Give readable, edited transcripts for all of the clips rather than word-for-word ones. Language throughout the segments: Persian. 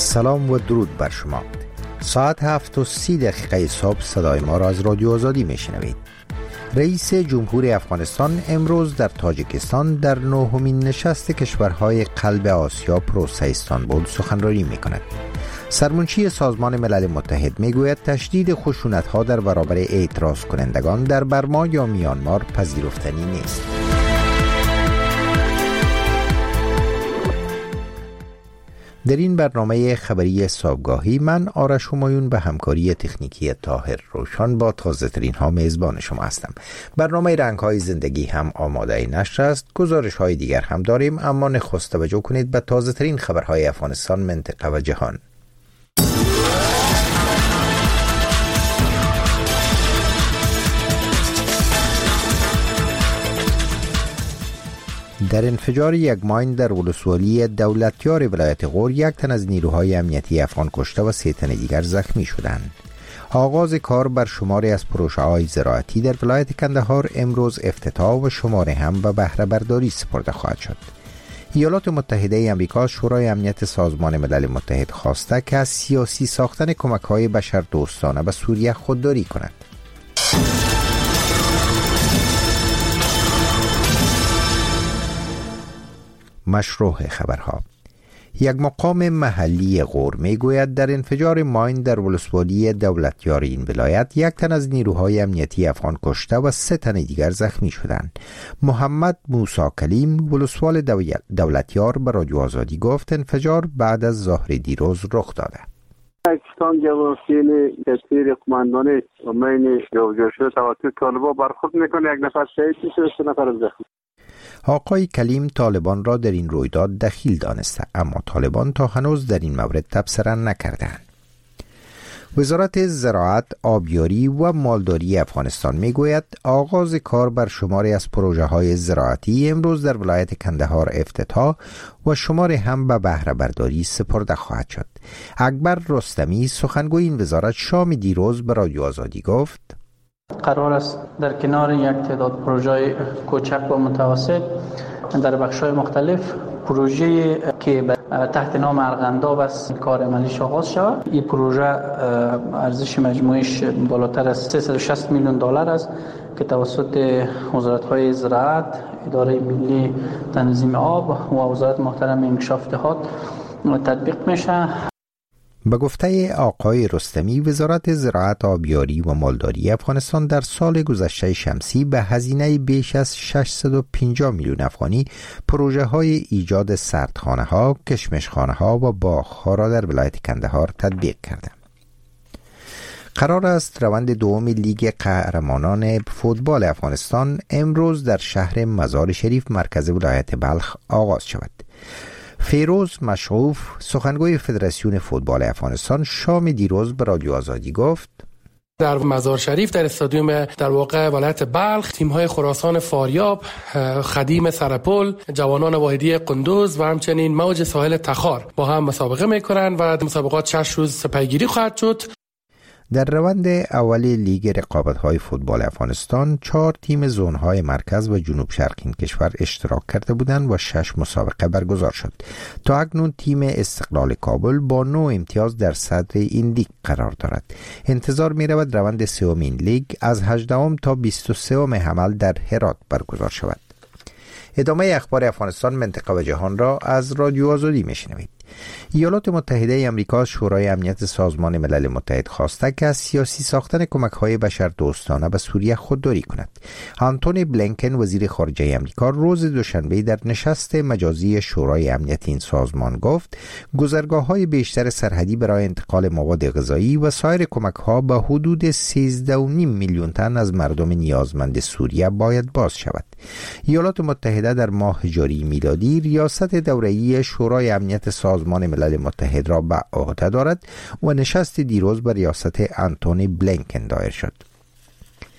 سلام و درود بر شما. ساعت 7:30 صبح صدای ما را از رادیو آزادی میشنوید. رئیس جمهور افغانستان امروز در تاجیکستان در 9مین نشست کشورهای قلب آسیا پروسه استانبول سخنرانی میکند. سرمنشی سازمان ملل متحد میگوید تشدید خشونت‌ها در برابر اعتراض کنندگان در برما یا میانمار پذیرفتنی نیست. در این برنامه خبری صبحگاهی من آرش همایون به همکاری تکنیکی طاهر روشن با تازه ترین ها میزبان شما هستم. برنامه رنگ های زندگی هم آماده نشر است. گزارش های دیگر هم داریم، اما نخست توجه کنید به تازه ترین خبرهای افغانستان، منطقه و جهان. در انفجار یک ماین در ولسوالی دولتیار ولایت غور 1 تن از نیروهای امنیتی افغان کشته و 3 تن دیگر زخمی شدند. آغاز کار بر شماری از پروژه‌های زراعتی در ولایت کندهار امروز افتتاح و شماره هم به بهره برداری سپرده خواهد شد. ایالات متحده آمریکا شورای امنیت سازمان ملل متحد خواسته که از سیاسی ساختن کمک‌های بشردوستانه به سوریه خودداری کند. مشروع خبرها. یک مقام محلی غور میگوید در انفجار ماین در ولسوالی دولتیار این ولایت 1 تن از نیروهای امنیتی افغان کشته و 3 تن دیگر زخمی شدند. محمد موسی کلیم ولسوال دولتیار به رادیو آزادی گفت انفجار بعد از ظهر دیروز رخ داده. پاکستان جواسین کثیر قماندان ماین جوجو شده توسط طالبان برخورد میکنه. 1 نفر شهید میشه و 3 نفر زخمی. آقای کلیم طالبان را در این رویداد دخیل دانسته، اما طالبان تا هنوز در این مورد تبصره نکردند. وزارت زراعت، آبیاری و مالداری افغانستان میگوید آغاز کار بر شماری از پروژه‌های زراعتی امروز در ولایت کندهار افتتاح و شماری هم به بهره برداری سپرده خواهد شد. اکبر رستمی سخنگوی این وزارت شام دیروز به رادیو آزادی گفت قرار است در کنار یک تعداد پروژه کوچک و متوسط در بخش‌های مختلف پروژه که تحت نام ارغنداب است کار عملیش آغاز شود. این پروژه ارزش مجموعش بالاتر از 360 میلیون دلار است که توسط وزارت‌های زراعت، اداره ملی تنظیم آب و وزارت محترم انکشاف دهات تطبیق میشه. به گفته آقای رستمی، وزارت زراعت، آبیاری و مالداری افغانستان در سال گذشته شمسی به هزینه بیش از 650 میلیون افغانی پروژه‌های ایجاد سردخانه‌ها، کشمشخانه‌ها و باغ‌ها را در ولایت کندهار تطبیق کرده. قرار است روند دوم لیگ قهرمانان فوتبال افغانستان امروز در شهر مزار شریف مرکز ولایت بلخ آغاز شود. فیروز مشعوف سخنگوی فدراسیون فوتبال افغانستان شام دیروز به رادیو آزادی گفت در مزار شریف در استادیوم در واقع ولایت بلخ تیم‌های خراسان فاریاب، خدیم سرپل، جوانان واحدی قندوز و همچنین موج ساحل تخار با هم مسابقه می‌کنند و مسابقات 6 روز پیگیری خواهد شد. در روند اول لیگ رقابت‌های فوتبال افغانستان 4 تیم زون‌های مرکز و جنوب شرق این کشور اشتراک کرده بودند و 6 مسابقه برگزار شد. تا اکنون تیم استقلال کابل با 9 امتیاز در صدر این لیگ قرار دارد. انتظار می‌رود روند سوم این لیگ از 18 تا 23 حمل در هرات برگزار شود. ادامه اخبار افغانستان، منطقه و جهان را از رادیو آزادی میشنوید. ایالات متحده آمریکا شورای امنیت سازمان ملل متحد خواسته که از سیاسی ساختن کمک‌های بشردوستانه به سوریه خودداری کند. آنتونی بلینکن وزیر خارجه آمریکا روز دوشنبه در نشست مجازی شورای امنیت این سازمان گفت گذرگاه‌های بیشتر سرحدی برای انتقال مواد غذایی و سایر کمک‌ها به حدود 13.5 میلیون تن از مردم نیازمند سوریه باید باز شود. ایالات متحده در ماه جاری میلادی ریاست دوره‌ای شورای امنیت سازمان ملل متحد را به عهده دارد و نشست دیروز به ریاست آنتونی بلینکن دایر شد.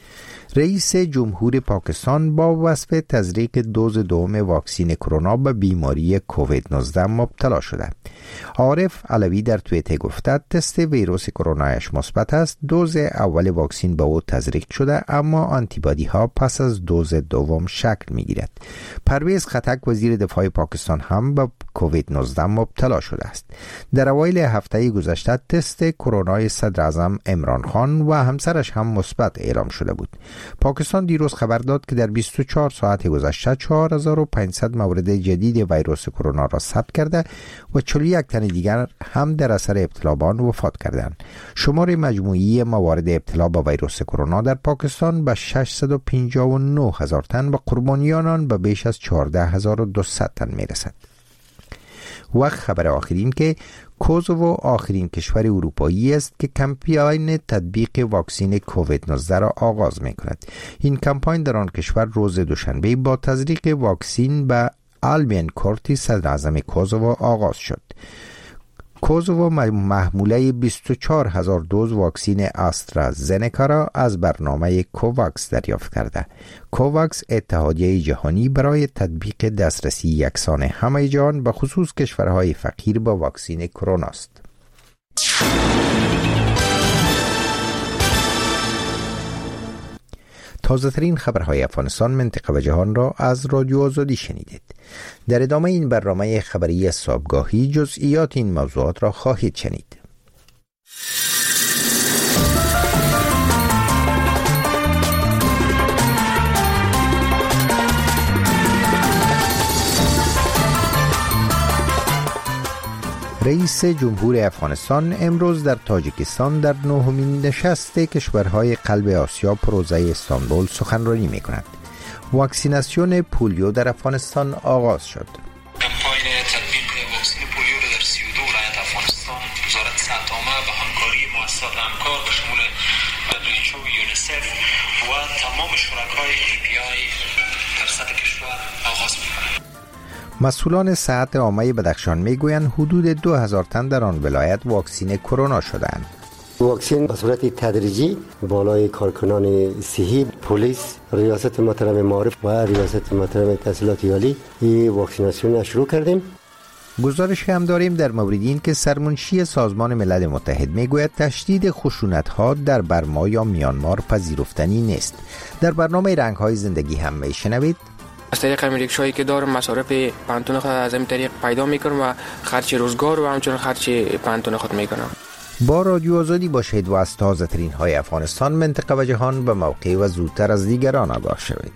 رئیس جمهور پاکستان با وصف تزریق دوز دوم واکسین کرونا به بیماری کووید 19 مبتلا شده. عارف علوی در توییتر گفته تست ویروس کرونایش مثبت است. دوز اول واکسین به او تزریق شده اما آنتیبادی ها پس از دوز دوم شکل می گیرد. پرویز خطک وزیر دفاع پاکستان هم به کووید 19 مبتلا شده است. در اوایل هفته گذشته تست کرونای صدر اعظم عمران خان و همسرش هم مثبت اعلام شده بود. پاکستان دیروز خبر داد که در 24 ساعت گذشته 4500 مورد جدید ویروس کرونا را ثبت کرده و 41 تن دیگر هم در اثر ابتلا به آن وفات کردند. شمار مجموعی موارد ابتلا به ویروس کرونا در پاکستان به 659,000 تن و قربانیان آن به بیش از 14,200 تن میرسد. و خبر آخرین که کوزوو آخرین کشور اروپایی است که کمپاین تطبیق واکسین کووید 19 را آغاز می کند. این کمپاین در آن کشور روز دوشنبه با تزریق واکسین به آلبین کورتی صدر اعظم کوزوو آغاز شد. کوزوو محموله 24,000 دوز واکسین آسترازنکا را از برنامه کوواکس دریافت کرده. کوواکس اتحادیه جهانی برای تطبیق دسترسی یکسان همه جهان به خصوص کشورهای فقیر با واکسین کرونا است. تازه ترین خبرهای افغانستان، منطقه و جهان را از رادیو آزادی شنیدید. در ادامه این برنامه خبری صبحگاهی جزئیات این موضوعات را خواهید شنید. رئیس جمهور افغانستان امروز در تاجیکستان در 9مین نشست کشورهای قلب آسیا پروژه استانبول سخنرانی می کند. واکسیناسیون پولیو در افغانستان آغاز شد. کمپاین تطبیق واکسین پولیو را در 32 ولایت افغانستان وزارت صحت عامه به همکاری مؤسسات همکار به شمول WHO، یونیسف و تمام شرکای API در سطح کشور آغاز می کند. مسئولان صحت عامه بدخشان میگویند حدود 2000 تن در آن ولایت واکسین کرونا شدند. واکسین به صورت تدریجی بالای کارکنان صحی، پلیس، ریاست محترم معارف و ریاست محترم تحصیلات عالی این واکسیناسیون را شروع کردیم. گزارش هم داریم در مورد این که سرمنشی سازمان ملل متحد میگوید تشدید خشونت‌ها در برما یا میانمار پذیرفتنی نیست. در برنامه رنگ‌های زندگی هم میشنوید از طریق ریکشایی که دارم مصارف پانتون خود از این طریق پیدا میکنم و خرچ روزگار و همچنین خرچ پانتون خود میکنم. با رادیو آزادی باشید و از تازه ترین های افغانستان، منطقه و جهان به موقع و زودتر از دیگران آگاه شوید.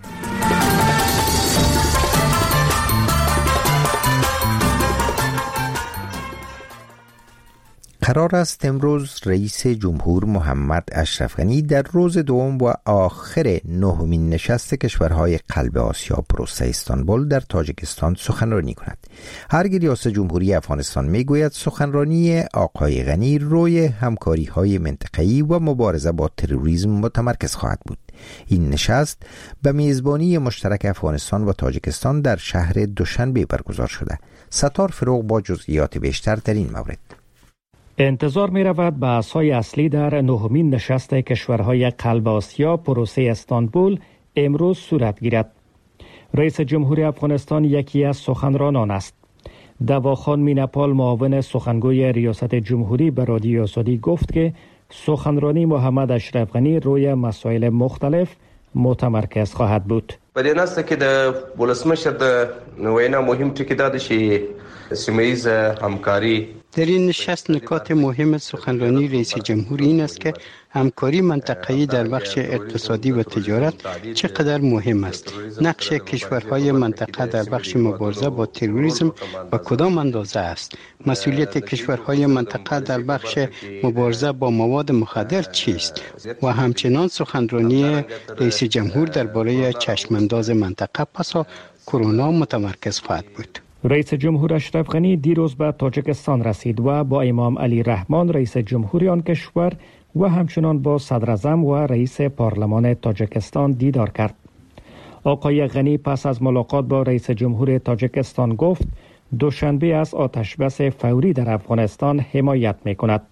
قرار است امروز رئیس جمهور محمد اشرف غنی در روز دوم و آخر 9مین نشست کشورهای قلب آسیا پروسه استانبول در تاجیکستان سخنرانی کند. هرگاه ریاست جمهوری افغانستان میگوید سخنرانی آقای غنی روی همکاری‌های منطقه‌ای و مبارزه با تروریسم متمرکز خواهد بود. این نشست به میزبانی مشترک افغانستان و تاجیکستان در شهر دوشنبه برگزار شده. ستار فروغ با جزئیات بیشتر در این مورد. انتظار می رود بحث‌های اصلی در 9مین نشست کشورهای قلب آسیا پروسه استانبول امروز صورت گیرد. رئیس جمهوری افغانستان یکی از سخنرانان است. دواخان مینپال معاون سخنگوی ریاست جمهوری به رادیو آزادی گفت که سخنرانی محمد اشرف غنی روی مسائل مختلف متمرکز خواهد بود. په دې نسته کې د ولسمشر د وینا مهم ټکی دا دی چې سیمه‌ایز همکاری در این نشست نکات مهم سخنرانی رئیس جمهوری این است که همکاری منطقه‌ای در بخش اقتصادی و تجارت چقدر مهم است. نقش کشورهای منطقه در بخش مبارزه با تروریسم و کدام اندازه است. مسئولیت کشورهای منطقه در بخش مبارزه با مواد مخدر چیست؟ و همچنان سخنرانی رئیس جمهور درباره چشمانداز منطقه پس از کرونا متمرکز خواهد بود. رئیس جمهور اشرف غنی دیروز به تاجیکستان رسید و با امام علی رحمان رئیس جمهوری آن کشور و همچنان با صدر اعظم و رئیس پارلمان تاجیکستان دیدار کرد. آقای غنی پس از ملاقات با رئیس جمهور تاجیکستان گفت دوشنبه از آتشبس فوری در افغانستان حمایت می کند.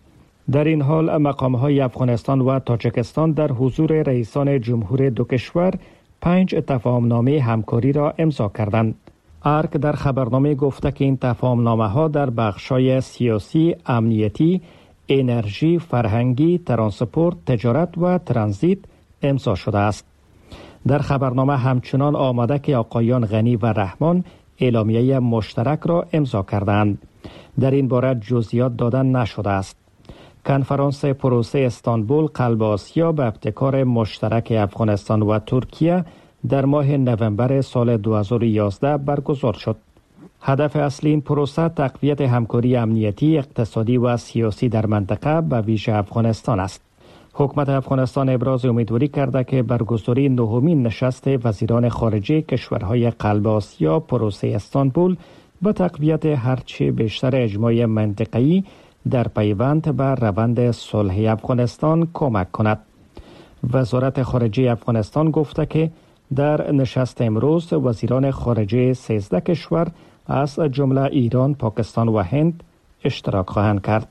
در این حال مقام‌های افغانستان و تاجیکستان در حضور رئیسان جمهور دو کشور 5 تفاهم‌نامه همکاری را امضا کردند. ارک در خبرنامه گفته که این تفاهم‌نامه‌ها در بخش‌های سیاسی، امنیتی، انرژی، فرهنگی، ترانسپورت، تجارت و ترانزیت امضا شده است. در خبرنامه همچنان آمده که آقایان غنی و رحمان اعلامیه مشترک را امضا کردند. در این باره جزئیات داده نشده است. کنفرانس پروسه استانبول قلب آسیا به ابتکار مشترک افغانستان و ترکیه در ماه نوامبر سال 2011 برگزار شد. هدف اصلی این پروسه تقویت همکاری امنیتی، اقتصادی و سیاسی در منطقه به ویژه افغانستان است. حکومت افغانستان ابراز امیدواری کرده که برگزاری نهمین نشست وزیران خارجه کشورهای قلب آسیا پروسه استانبول به تقویت هرچه بیشتر اجماع منطقه‌ای در پیوند به روند صلح افغانستان کمک کند. وزارت خارجه افغانستان گفته که در نشست امروز وزیران خارجه 13 کشور از جمله ایران، پاکستان و هند اشتراک خواهند کرد.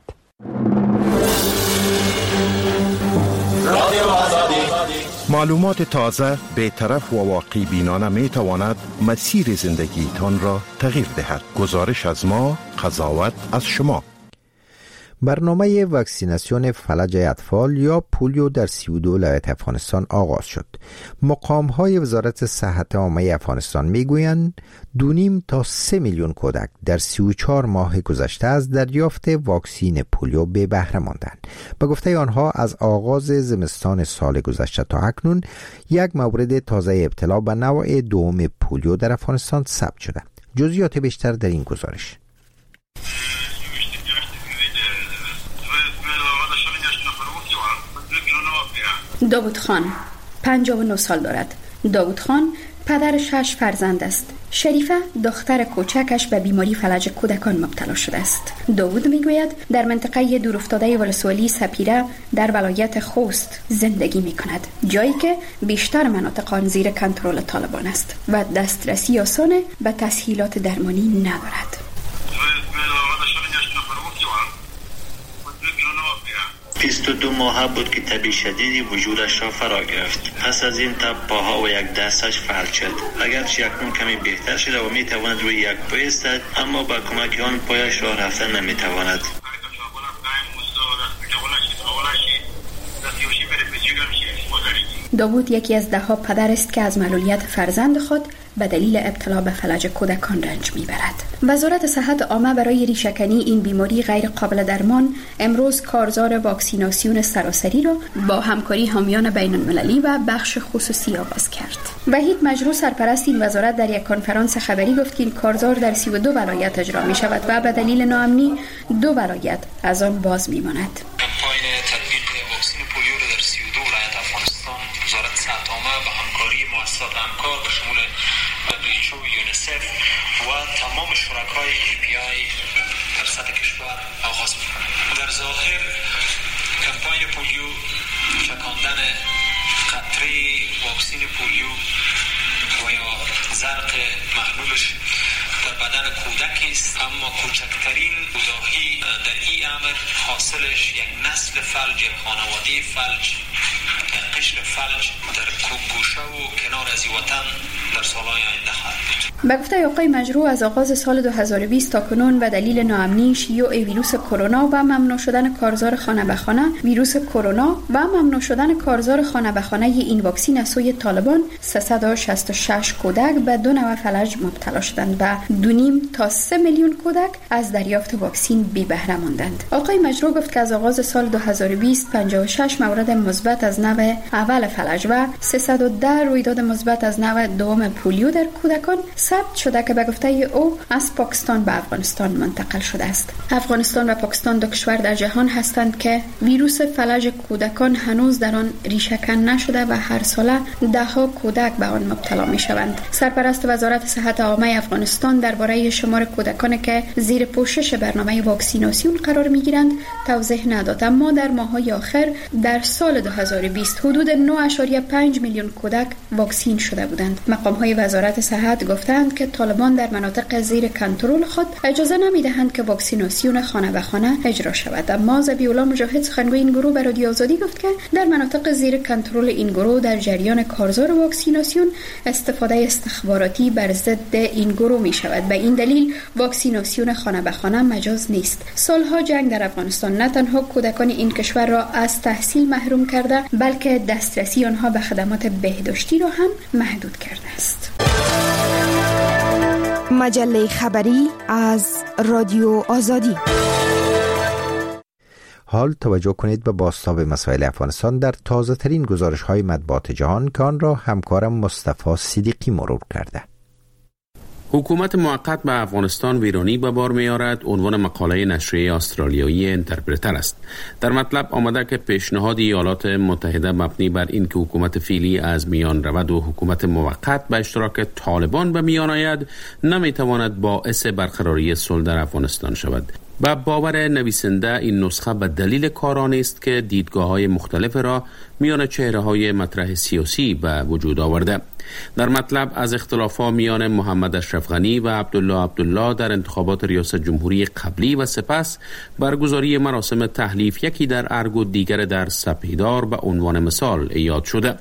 معلومات تازه، بی‌طرف و واقعی بینانه می تواند مسیر زندگیتان را تغییر دهد. گزارش از ما، قضاوت از شما. برنامه واکسیناسیون فلج اطفال یا پولیو در 32 ولایت افغانستان آغاز شد. مقام‌های وزارت صحت عامه افغانستان میگویند 2.5 تا 3 میلیون کودک در 34 ماه گذشته از دریافت واکسین پولیو بی بهره ماندند. به گفته آنها از آغاز زمستان سال گذشته تا اکنون یک مورد تازه ابتلا به نوع دوم پولیو در افغانستان ثبت شده. جزئیات بیشتر در این گزارش. داوود خان 59 سال دارد. داوود خان پدر 6 فرزند است. شریفه دختر کوچکش به بیماری فلج کودکان مبتلا شده است. داوود میگوید در منطقه دورافتاده ولسوالی سپیره در ولایت خوست زندگی میکند، جایی که بیشتر مناطق آن زیر کنترل طالبان است و دسترسی آسان به تسهیلات درمانی ندارد. 22 ماه بود که تب شدیدی وجودش را فرا گرفت. پس از این تب پاها و یک دستش فلج شد. اگرچه اکنون کمی بهتر شده و می تواند روی یک پا ایستد، اما با کمک آن پایش راه رفتن نمی تواند. داوود یکی از 10 پدر است که از معلولیت فرزند خود به دلیل ابتلا به فلج کودکان رنج میبرد. وزارت صحت عامه برای ریشه‌کنی این بیماری غیر قابل درمان امروز کارزار واکسیناسیون سراسری را با همکاری حامیان بین المللی و بخش خصوصی آغاز کرد. وحید مجروح سرپرست این وزارت در یک کنفرانس خبری گفت که این کارزار در 32 ولایت اجرا می شود و به دلیل ناامنی 2 ولایت از آن باز می ماند. و تمام شرکای EPI در سطح کشور آغاز می‌کنند. در ظاهر کمپاین پولیو، چکاندن قطره واکسین پولیو و یا زرق محلولش در بدن کودک است، اما کوچکترین کوتاهی در این امر حاصلش یک نسل فلج، یک خانواده فلج، یک قشر فلج در گوشه و کنار از وطن در سالهای آینده خواهد بود. به گفته آقای مجروح از آغاز سال 2020 تا کنون به دلیل ناامنی شیوع ویروس کرونا و ممنوع شدن کارزار خانه به خانه ویروس کرونا و ممنوع شدن کارزار خانه به خانه این واکسین از سوی طالبان 366 کودک به 2 نوع فلج مبتلا شدند و 2.5 تا 3 میلیون کودک از دریافت واکسین بی بهره ماندند. آقای مجروح گفت که از آغاز سال 2020 56 مورد مثبت از نوع اول فلج و 310 رویداد مثبت از نوع دوم پولیو در کودکان ثبت شده که به گفته او از پاکستان به افغانستان منتقل شده است. افغانستان و پاکستان 2 کشور در جهان هستند که ویروس فلج کودکان هنوز در آن ریشه‌کن نشده و هر ساله 10 کودک به آن مبتلا می شوند. سرپرست وزارت صحت عامه افغانستان درباره شمار کودکانی که زیر پوشش برنامه واکسیناسیون قرار می گیرند توضیح نداد، اما در ماه‌های آخر در سال 2020 حدود 9.5 میلیون کودک واکسین شده بودند. مقام‌های سخنگوهای وزارت صحت گفتند که طالبان در مناطق زیر کنترل خود اجازه نمی‌دهند که واکسیناسیون خانه به خانه اجرا شود. اما ذبیح‌الله مجاهد سخنگوی این گروه به رادیو آزادی گفت که در مناطق زیر کنترل این گروه در جریان کارزار واکسیناسیون استفاده استخباراتی بر ضد این گروه می شود. به این دلیل واکسیناسیون خانه به خانه مجاز نیست. سالها جنگ در افغانستان نه تنها کودکان این کشور را از تحصیل محروم کرده، بلکه دسترسی آنها به خدمات بهداشتی را هم محدود کرده است. مجله خبری از رادیو آزادی. حال توجه کنید به بازتاب مسائل افغانستان در تازه ترین گزارش های مطبوعات جهان که آن را همکارم مصطفی صدیقی مرور کرده. حکومت موقت به افغانستان ویرانی به بار می‌آورد عنوان مقاله نشریه استرالیایی اینترپرتر است. در مطلب آمده که پیشنهاد ایالات متحده مبنی بر اینکه حکومت فعلی از میان رود و حکومت موقت به اشتراک طالبان به میان آید نمی‌تواند باعث برقراری صلح در افغانستان شود. با باور نویسنده این نسخه به دلیل کاران است که دیدگاه‌های مختلف را میان چهره‌های مطرح سیاسی به وجود آورده. در مطلب از اختلافات میان محمد اشرف غنی و عبدالله در انتخابات ریاست جمهوری قبلی و سپس برگزاری مراسم تحلیف یکی در ارگ و دیگر در سپیدار به عنوان مثال یاد شده.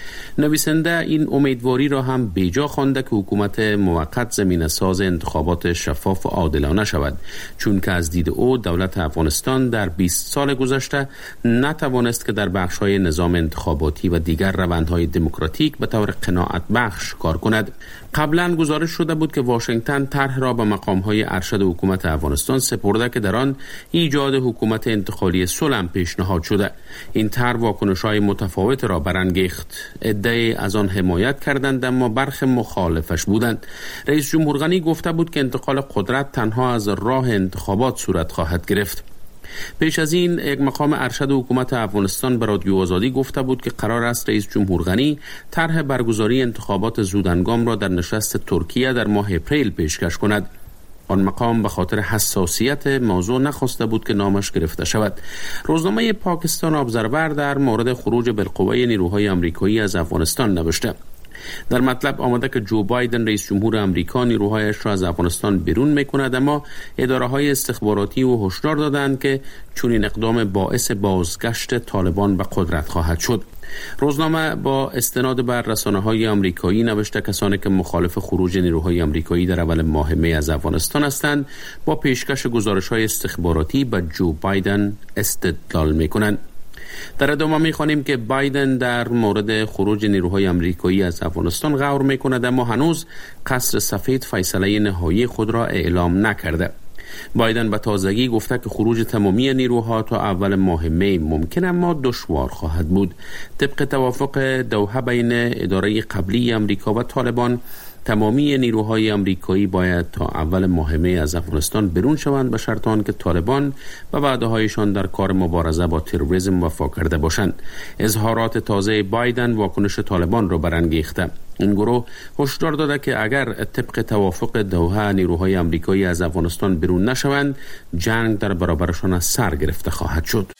نویسنده این امیدواری را هم بیجا خوانده که حکومت موقت زمینه ساز انتخابات شفاف و عادلانه شود، چون که از دید او دولت افغانستان در 20 سال گذشته نتوانست که در بخش‌های نظام انتخاباتی و دیگر روندهای دموکراتیک به طور قناعت بخش کار کند. قبلا گزارش شده بود که واشنگتن طرح را به مقام‌های ارشد حکومت افغانستان سپرده که در آن ایجاد حکومت انتقالی صلح پیشنهاد شده. این طرح واکنش‌های متفاوت را برانگیخت. عده‌ای از آن حمایت کردند اما برخی مخالفش بودند. رئیس جمهور غنی گفته بود که انتقال قدرت تنها از راه انتخابات صورت خواهد گرفت. پیش از این یک مقام ارشد حکومت افغانستان به رادیو آزادی گفته بود که قرار است رئیس جمهور غنی طرح برگزاری انتخابات زودهنگام را در نشست ترکیه در ماه اپریل پیشکش کند. آن مقام به خاطر حساسیت موضوع نخواسته بود که نامش گرفته شود. روزنامه پاکستان ابزرور در مورد خروج بالقوه نیروهای آمریکایی از افغانستان نوشته. در مطلب آمده که جو بایدن رئیس جمهور آمریکا نیروهایش را از افغانستان بیرون میکند، اما اداره‌های استخباراتی او هشدار دادند که چون این اقدام باعث بازگشت طالبان به قدرت خواهد شد. روزنامه با استناد بر رسانه‌های آمریکایی نوشته کسانی که مخالف خروج نیروهای آمریکایی در اول ماه می از افغانستان هستند با پیشکش گزارش‌های استخباراتی به جو بایدن استدلال می‌کنند. در ادامه می‌خوانیم که بایدن در مورد خروج نیروهای آمریکایی از افغانستان غور می‌کند اما هنوز قصر سفید فیصله نهایی خود را اعلام نکرده. بایدن به تازگی گفته که خروج تمامی نیروها تا اول ماه می ممکن اما دشوار خواهد بود. طبق توافق دوحه بین اداره قبلی آمریکا و طالبان، تمامی نیروهای آمریکایی باید تا اول ماه می از افغانستان بیرون شوند به شرط آنکه طالبان و وعده‌هایشان در کار مبارزه با تروریسم وفا کرده باشند. اظهارات تازه بایدن واکنش طالبان را برانگیخته. این گروه هشدار داده که اگر طبق توافق دوحه نیروهای آمریکایی از افغانستان بیرون نشوند، جنگ در برابرشان از سر گرفته خواهد شد.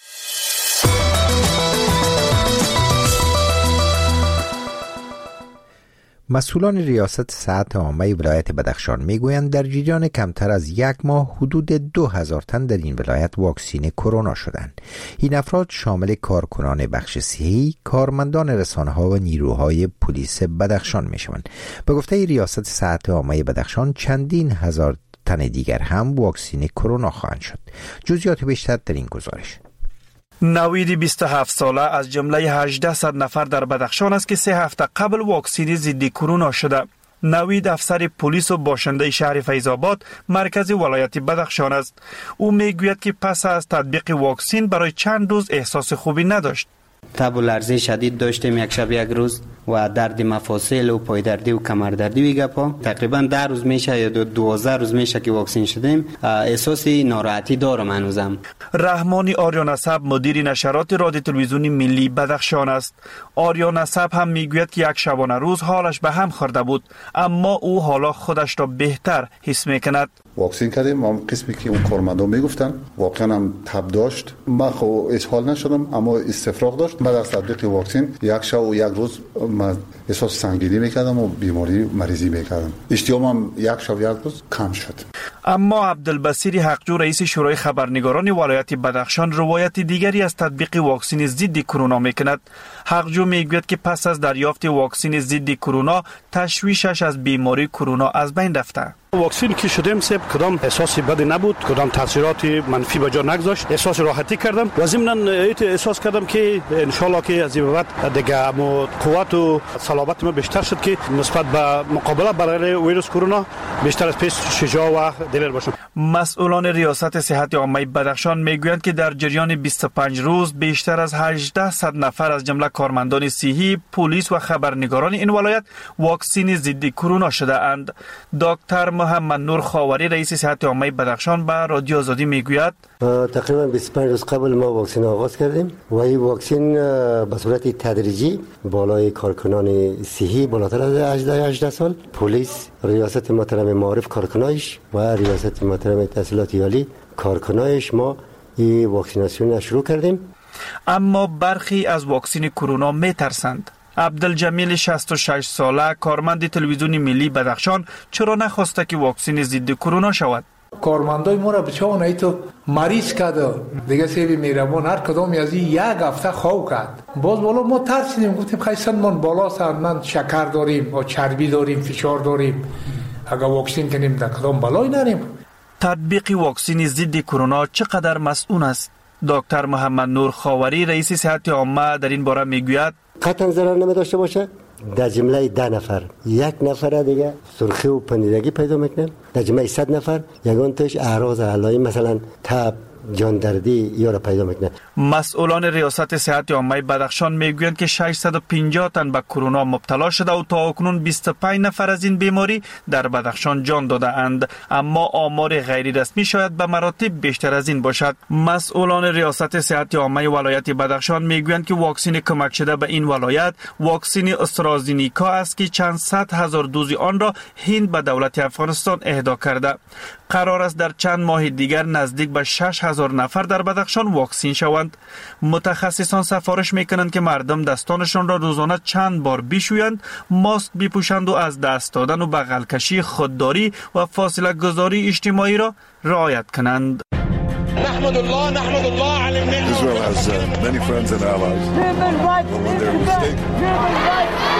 مسئولان ریاست صحت عامه ولایت بدخشان میگویند در جریان کمتر از یک ماه حدود 2000 تن در این ولایت واکسین کرونا شدند. این افراد شامل کارکنان بخش صحی، کارمندان رسانه‌ها و نیروهای پلیس بدخشان میشوند. به گفته ریاست صحت عامه بدخشان چندین هزار تن دیگر هم واکسین کرونا خواهند شد. جزئیات بیشتر در این گزارش. نوید 27 ساله از جمله 1800 نفر در بدخشان است که 3 هفته قبل واکسین ضد کرونا شده. نوید افسر پلیس و باشنده شهر فیض‌آباد مرکز ولایت بدخشان است. او میگوید که پس از تطبیق واکسین برای چند روز احساس خوبی نداشت. تب و لرزه شدید داشتیم یک شب یک روز و درد مفاصل و پای دردی و کمر دردی و گپا. تقریبا 10 روز میشه یا 12 روز میشه که واکسین شدیم. احساس ناراحتی دارم هنوزم. رحمانی آریا نسب مدیر نشرات رادیو تلویزیونی ملی بدخشان است. آریا نسب هم میگوید که یک شبانه روز حالش به هم خورده بود، اما او حالا خودش را بهتر حس میکند. واکسین کردیم، هم قسمی که اون کارمندان میگفتن واقعا هم تب داشت. من خب اسهال نشدم اما استفراغ داشت. بعد از تطبیق واکسین یک شب و یک روز من احساس سنگینی میکردم و بیماری مریضی میکردم. اشتیامم یک شب یک روز کم شد. اما عبدالبصیر حقجو رئیس شورای خبرنگاران ولایت بدخشان روایت دیگری از تطبیق واکسن ضد کرونا میکند. حقجو میگوید که پس از دریافت واکسن ضد کرونا تشویشش از بیماری کرونا از بین رفته. واکسن که شدیم سب کدام احساسی بدی نبود، کدام تاثیرات منفی به جا نگذاشت، احساس راحتی کردم و ضمن احساس کردم که ان شاء الله که از این بعد دیگه قوت و صلابت ما بیشتر شد که نسبت به مقابله برای ویروس کرونا بیشتر از پیش شجاع و دلیر باشم. مسئولان ریاست صحت عامه بدخشان میگویند که در جریان 25 روز بیشتر از 1800 نفر از جمله کارمندان صحی، پلیس و خبرنگاران این ولایت واکسن ضد کرونا شده اند. دکتر محمد نور خاوری رئیس صحت عامه بدخشان به رادیو آزادی میگوید تقریبا 25 روز قبل ما واکسن آغاز کردیم و این واکسن به صورت تدریجی بالای کارکنان صحی بالاتر از 18 سال، پلیس، ریاست محترم معارف کارکنایش و ریاست محترم تحصیلات عالی کارکنایش ما این واکسیناسیون شروع کردیم. اما برخی از واکسن کرونا میترسند. عبدالجمیل 66 ساله کارمند تلویزیون ملی بدخشان چرا نخواسته که واکسن ضد کرونا شود؟ کارمندای ما را بچه‌ها ایتو مریض کرده دیگه سیبی میرمون هر کدام از این یک هفته خواب کرد. باز بالا ما ترسیدیم، گفتیم خیلی من بالا سرمن شکر داریم و چربی داریم، فشار داریم، اگر واکسن کنیم در کدام بالای نریم. تطبیق واکسن ضد کرونا چقدر مسئول است؟ دکتر محمد نور خاوری رئیس صحت عامه در این باره میگوید قطعا ضرر نمیداشته باشه. در جمله 10 نفر یک نفر دیگه سرخی و پنیدگی پیدا میکنه، در جمله 100 نفر یگان توش اعراض علائم مثلا تب، جاندردی یا را پیدا میکنه. مسئولان ریاست صحت عامه بدخشان میگویند که 650 تن به کرونا مبتلا شده و تا اکنون 25 نفر از این بیماری در بدخشان جان داده اند، اما آمار غیر رسمی شاید به مراتب بیشتر از این باشد. مسئولان ریاست صحت عامه ولایت بدخشان میگویند که واکسن کمک شده به این ولایت واکسن استرازینیکا است که چند صد هزار دوز آن را هند به دولت افغانستان اهدا کرده. قرار است در چند ماه دیگر نزدیک به 6000 نفر در بدخشان واکسین شوند. متخصصان سفارش میکنند که مردم دستانشان را روزانه چند بار بشویند، ماسک بپوشند و از دست دادن و بغل کشی خودداری و فاصله گذاری اجتماعی را رعایت کنند. نحمد الله علی النعمة. Israel has many friends and allies. When they're mistaken.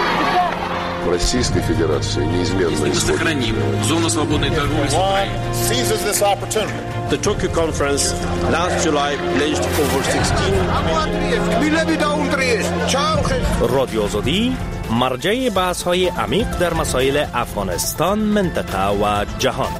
В Российской Федерации неизменно сохраним зону свободной торговли с Украиной. Seizes this opportunity. The Tokyo conference last July pledged over 16 رادیو آزادی مرجع بحث‌های عمیق در مسائل افغانستان، منطقه و جهان.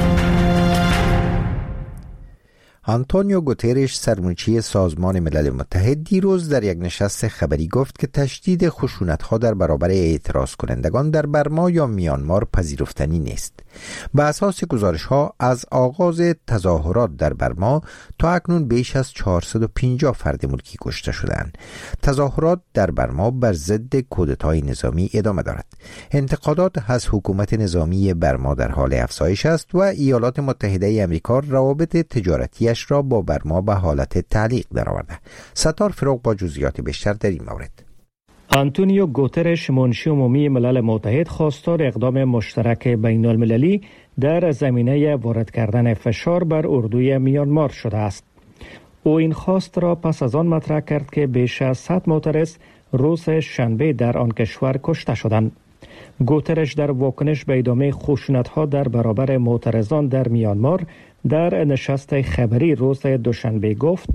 آنتونیو گوترش سرمنشی سازمان ملل متحد دیروز در یک نشست خبری گفت که تشدید خشونت‌ها در برابر اعتراض کنندگان در برما یا میانمار پذیرفتنی نیست. بر اساس گزارش‌ها از آغاز تظاهرات در برما تا اکنون بیش از 450 فرد ملکی کشته شدند. تظاهرات در برما بر ضد کودتای نظامی ادامه دارد. انتقادات از حکومت نظامی برما در حال افزایش است و ایالات متحده آمریکا روابط تجارتیش را با برما به حالت تعلیق درآورده. ستار فروغ با جزئیات بیشتر در این مورد. آنتونیو گوترش منشی عمومی ملل متحد خواستار اقدام مشترک بین المللی در زمینه وارد کردن فشار بر اردوی میانمار شده است. او این خواست را پس از آن مطرح کرد که بیش از 100 معترض روز شنبه در آن کشور کشته شدند. گوترش در واکنش به ادامه خشونت‌ها در برابر معترضان در میانمار در نشست خبری روز دوشنبه گفت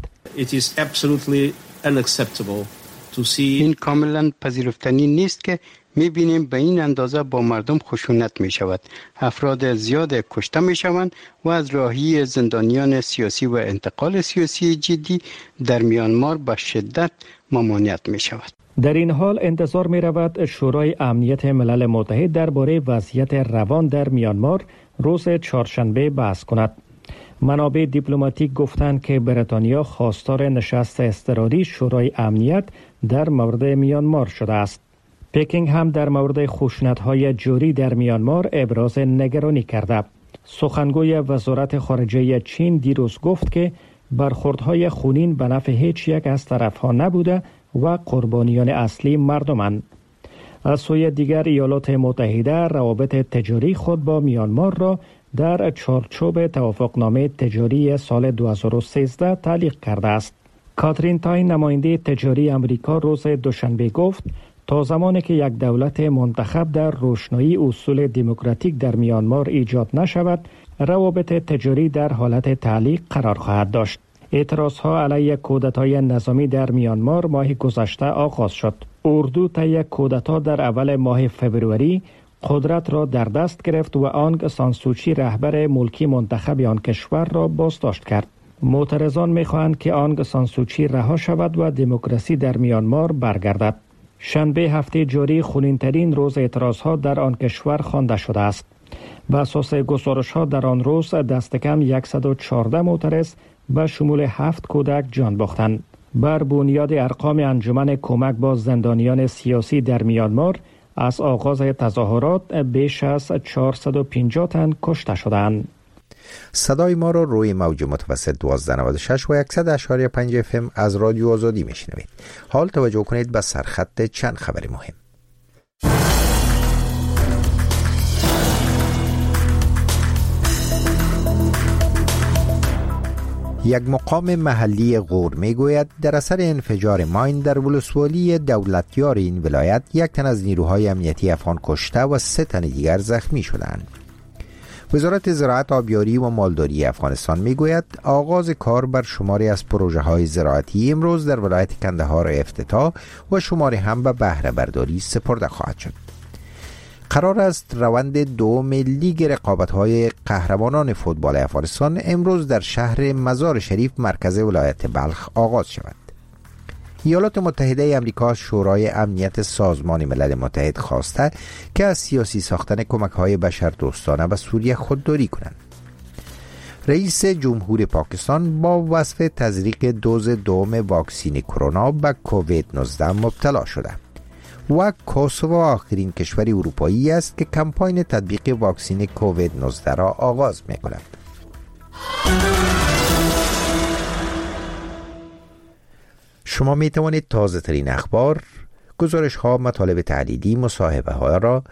این کاملا پذیرفتنی نیست که می‌بینیم به این اندازه با مردم خشونت می‌شود. افراد زیاد کشته می‌شوند و از راهی زندانیان سیاسی و انتقال سیاسی جدی در میانمار به شدت ممانعت می‌شود. در این حال انتظار می رود شورای امنیت ملل متحد درباره وضعیت روان در میانمار روز چهارشنبه بحث کند. منابع دیپلماتیک گفتند که بریتانیا خواستار نشست اضطراری شورای امنیت در مورد میانمار شده است. پکینگ هم در مورد خشونت‌های جوری در میانمار ابراز نگرانی کرده. سخنگوی وزارت خارجه چین دیروز گفت که برخوردهای خونین به نفع هیچ یک از طرف‌ها نبوده و قربانیان اصلی مردمند. از سوی دیگر ایالات متحده روابط تجاری خود با میانمار را در چارچوب توافقنامه تجاری سال 2013 تعلیق کرده است. کاترین تاین نماینده تجاری امریکا روز دوشنبه گفت تا زمانی که یک دولت منتخب در روشنایی اصول دموکراتیک در میانمار ایجاد نشود، روابط تجاری در حالت تعلیق قرار خواهد داشت. اعتراضها علیه کودتای نظامی در میانمار ماه گذشته آغاز شد. اردو طی کودتا در اول ماه فوریه قدرت را در دست گرفت و آنگ سان سوچی رهبر ملکی منتخب آن کشور را بازداشت کرد. معترضان می‌خواهند که آنگ سان سوچی رها شود و دموکراسی در میانمار برگردد. شنبه هفته جاری خونین‌ترین روز اعتراضها در آن کشور خوانده شده است. بر اساس گزارش‌ها در آن روز دست کم 114 معترض به شمول 7 کودک جان باختند. بر بنیاد ارقام انجمن کمک با زندانیان سیاسی در میانمار از آغاز تظاهرات بیش از 450 تن کشته شدند. صدای ما را روی موج متوسط 1296 و 100.5 FM از رادیو آزادی میشنوید. حال توجه کنید به سرخط چند خبر مهم. یک مقام محلی غور میگوید در اثر انفجار ماین در ولسوالی دولتیار این ولایت یک تن از نیروهای امنیتی افغان کشته و 3 تن دیگر زخمی شدند. وزارت زراعت، آبیاری و مالداری افغانستان میگوید آغاز کار بر شماری از پروژه های زراعتی امروز در ولایت کندهار افتتاح و شماری هم به بهره برداری سپرده خواهد شد. قرار است روند دوم لیگ رقابت‌های قهرمانان فوتبال افغانستان امروز در شهر مزار شریف مرکز ولایت بلخ آغاز شود. ایالات متحده آمریکا شورای امنیت سازمان ملل متحد خواسته که از سیاسی ساختن کمک‌های بشردوستانه به سوریه خودداری کنند. رئیس جمهور پاکستان با وصف تزریق دوز دوم واکسین کرونا به کووید 19 مبتلا شده و کوسوو آخرین کشور اروپایی است که کمپاین تطبیق واکسین کووید 19 را آغاز می‌کند. شما می توانید تازه ترین اخبار، گزارش ها، مطالب تحلیلی، مصاحبه ها را